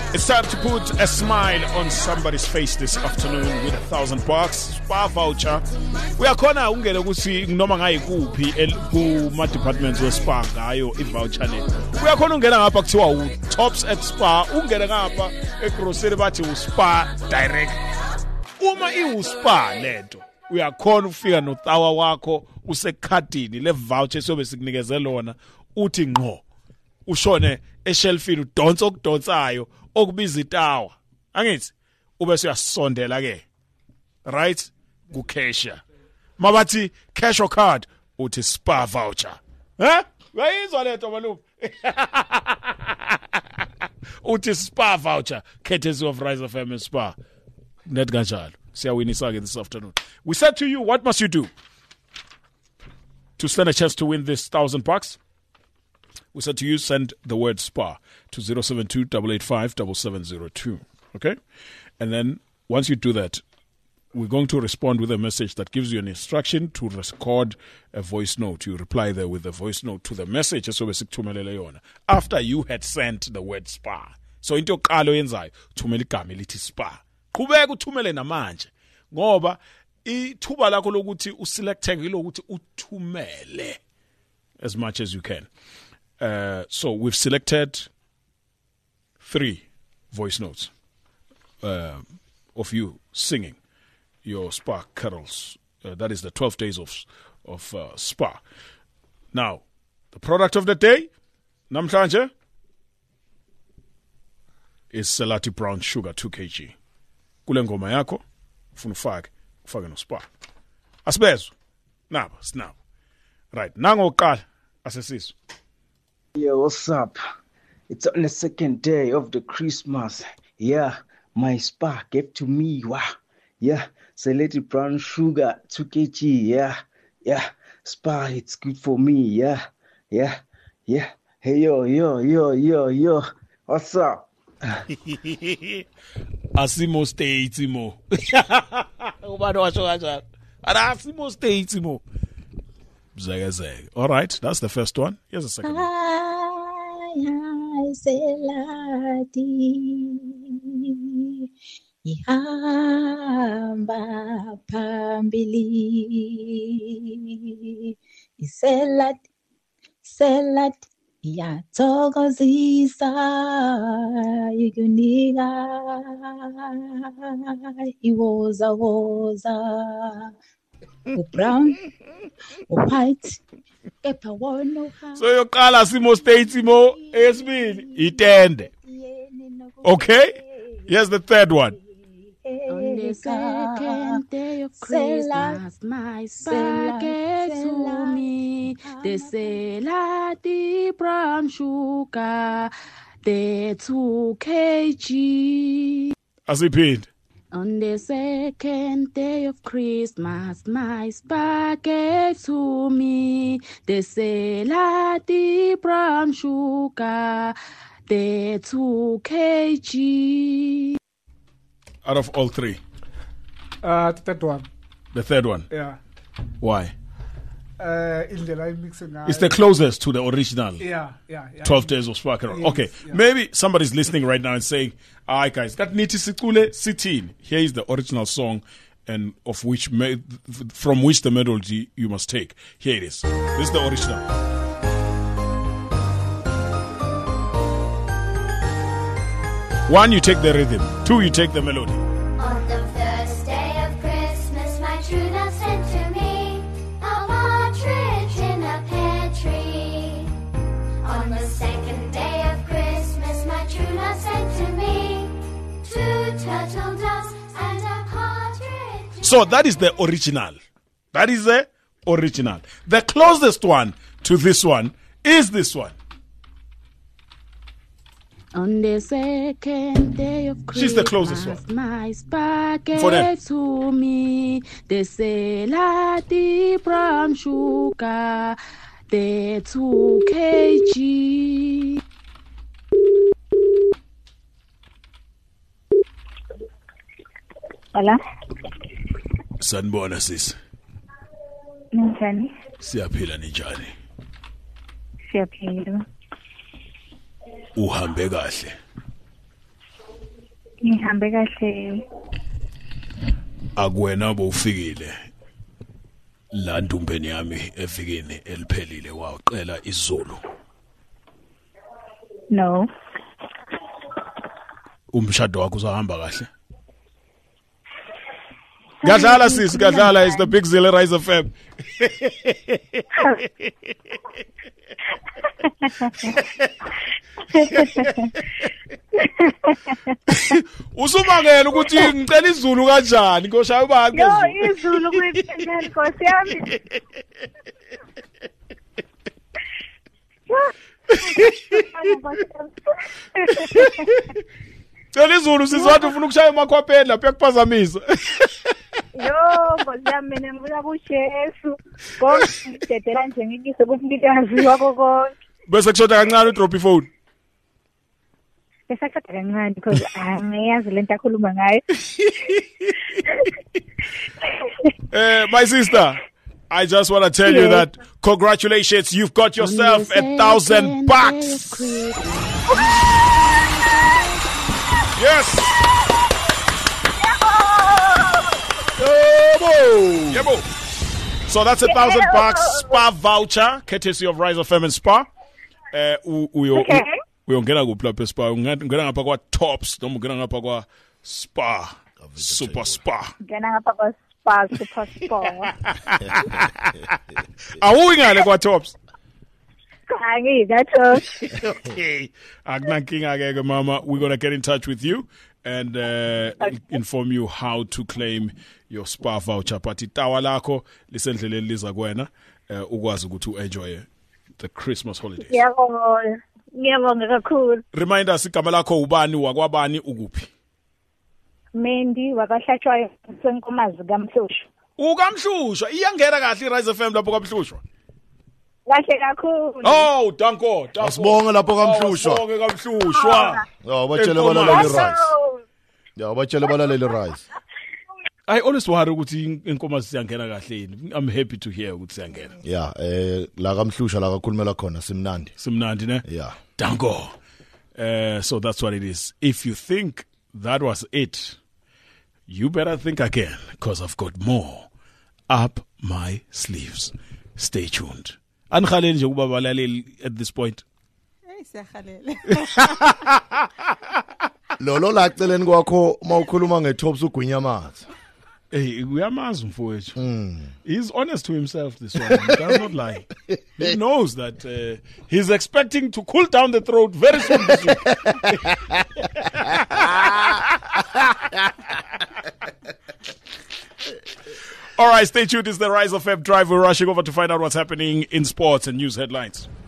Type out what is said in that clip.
It's time to put a smile on somebody's face this afternoon with $1,000 Spar voucher. Uyakhona ungene ukuthi noma ngayikuphi kuma departments we Spar ngayo i-voucher le. Uyakhona ungena ngapha kuthiwa u-Tops at Spar, ungene ngapha egrocery bathi u-Spar direct. Uma i-Spar lento uyakhona ukufika notawa wakho usekhadini le voucher sobe sikunikeze lona uthi ngqo ushone eshelfini udonsa okudonsayo okubiza itawa angithi ube uyasondela ke right ku cashier mabathi cash or card uthi Spar voucher wayizwa lento malume uthi Spar voucher courtesy of Rise FM and Spar net kanjalo siyawinisa again this afternoon. We said to you, what must you do to stand a chance to win this $1,000? We said to you, send the word Spar to 072-885-7702. Okay? And then once you do that, we're going to respond with a message that gives you an instruction to record a voice note. You reply there with a voice note to the message after you had sent the word Spar. So into yokuqala oyenzayo thumela igama elithi Spar. Qhubeka uthumele namanje ngoba ithuba lakho lokuthi uselecteke lokuthi uthumele as much as you can. So we've selected 3 voice notes of you singing your Spar carols. That is the 12 days of Spar. Now, the product of the day, namhlanje, is Selati Brown Sugar 2 kg. Kule ngoma yakho ufuna ufake no Spar. Asibezwe. Naba, snap. Right, nangoqala asesizwe. Yeah, what's up? It's on the second day of the Christmas. Yeah, my Spar gave to me. Wow. Yeah, Selati Brown Sugar 2 kg. Yeah. Spar, it's good for me. Yeah. Hey, yo. What's up? Asimo stay mo. Ubani washo kanjani? Asimo stay mo. Zega. All right, that's the first one. Here's the second one. Selati ihamba phambili Selati yathokozisa ikunika iwoza u-brown u-white kepha wona so yoqala simo states mo esibili itende. Okay, here's the third one. On the second day of Christmas, my Spar gave to me the Selati Brown Sugar, the 2 kg. Asipid. On the second day of Christmas, my Spar gave to me the Selati Brown Sugar, the 2 kg. Out of all 3? The third one. The third one? Yeah. Why? It's the closest to the original. Yeah. 12 days of Spar carol. Okay, maybe somebody's listening right now and saying, alright guys, that niti sikule sitin. Here is the original song and from which the melody you must take. Here it is. This is the original. One, you take the rhythm. 2, you take the melody. On the first day of Christmas, my true love sent to me a partridge in a pear tree. On the second day of Christmas, my true love sent to me 2 turtle doves and a partridge. So that is the original. The closest one to this one is this one. On the second day of Christmas, she's the closest one. My Spar gave to me the Selati Brown Sugar, the 2 kg. Hola. Sanibona sis. Njani? Siyaphila njani? Siyaphila. Uhambe kahle. Ngihambe kahle. Akuwena bowufikile la ndumbeni yami evikini eliphelile waqela isiZulu. No. Umshado wakho uzahamba kahle. Gadlala sis, gadlala is the Big Zille Rise FM. Usumangela ukuthi ngicela iZulu kanjani ngoshaya ubani Yo, iZulu kuyiphendela Nkosi yami. Cela iZulu sizwathi ufuna ukushaya emakhwapheni lapha yakuphazamisa. Yo, Nkosi yami mina ngifuna kuJesu. Konke ngidedela nje ngikise ukuthi ngitaziwa konke. Bese kushoda kancane udrop iphone. Besakhatha kancane because angiyazi lento akhuluma ngayo. My sister, I just want to tell you that congratulations, you've got yourself $1,000. Yes. Yebo. So that's $1,000 spa voucher, courtesy of Rise FM and Spa. Uyongena kuphi lapha spa? Ungena ngapha kwa Tops, noma ungena ngapha kwa Spa, Super Spa. Ngena ngapha kwa Spa, Super Spa. Awuyi ngale kwa Tops. Okay. Akunankinga ke mama, we're going to get in touch with you and inform you how to claim your spa voucher. But itawa lakho lisendleleni liza kuwena ukwazi ukuthi uenjoy the Christmas holidays. Ngiyabonga kakhulu. Remind us igama lakho ubani wakwabani ukuphi? Mendi wakahlatshwayo senkomazi kaMhlushwa. UkaMhlushwa iyangena kahle iRise FM lapho kaMhlushwa. Kahle kakhulu. Oh, danko. Asibonge lapho kaMhlushwa. Asibonge kaMhlushwa. Ja, batshele balaleli Rise. Ja, batshele balaleli Rise. I always worry ukuthi inkomazi siyangena kahle yini. I'm happy to hear ukuthi siyangena. Yeah, la kaMhlushwa la kakhulumela khona simnandi. Simnandi ne? Yeah. Danko. So that's what it is. If you think that was it, you better think again because I've got more up my sleeves. Stay tuned. Angihaleli nje kuba balaleli at this point. Siyahalela. Lolo la celeni kwakho mawukhuluma ngeTops ugwinya amanzi. Hey, uyamazi mfowethu. He's honest to himself this one. He does not lie. He knows that he's expecting to cool down the throat very soon this week. All right, stay tuned. It's the Rise of FM Drive. We're rushing over to find out what's happening in sports and news headlines.